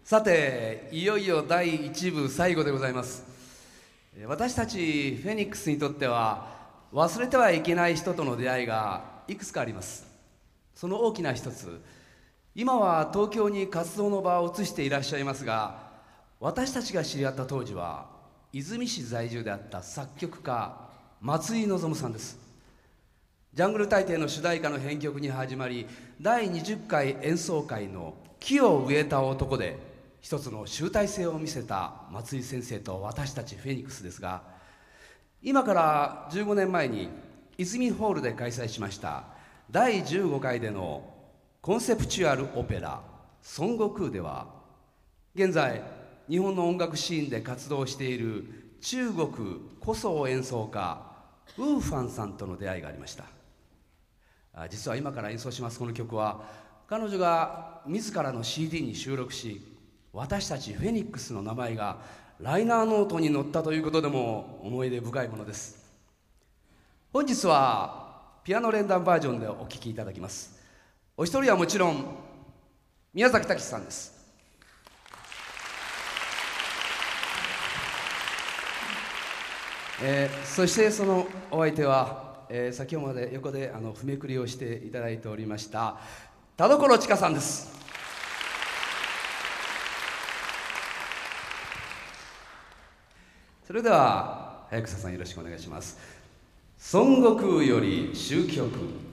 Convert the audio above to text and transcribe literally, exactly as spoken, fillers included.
さて、いよいよだいいち部最後でございます。私たちフェニックスにとっては忘れてはいけない人との出会いがいくつかあります。その大きな一つ、今は東京に活動の場を移していらっしゃいますが、私たちが知り合った当時は和泉市在住であった作曲家松井望さんです。ジャングル大帝の主題歌の編曲に始まり、だいにじゅっかい演奏会の木を植えた男で一つの集大成を見せた松井先生と私たちフェニックスですが、今からじゅうごねんまえに泉ホールで開催しましただいじゅうごかいでのコンセプチュアルオペラ「孫悟空」では、現在日本の音楽シーンで活動している中国古装演奏家ウーファンさんとの出会いがありました。実は今から演奏しますこの曲は、彼女が自らの シーディー に収録し、私たちフェニックスの名前がライナーノートに載ったということでも思い出深いものです。本日はピアノ連弾バージョンでお聴きいただきます。お一人はもちろん宮崎武さんです。えー、そしてそのお相手は、えー、先ほどまで横であの譜めくりをしていただいておりました田所千佳さんです。それでは早草さんよろしくお願いします。孫悟空より終曲。